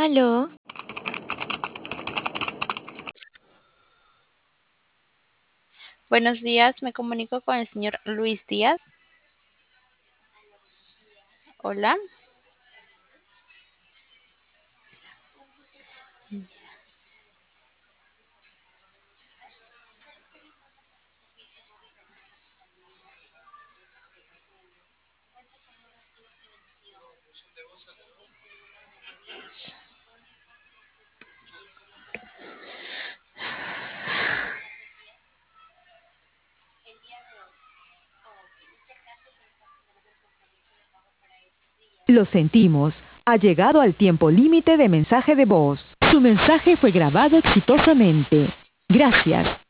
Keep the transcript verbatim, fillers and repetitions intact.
Aló, Buenos días, me comunico con el señor Luis Díaz. Hola. Lo sentimos. Ha llegado al tiempo límite de mensaje de voz. Su mensaje fue grabado exitosamente. Gracias.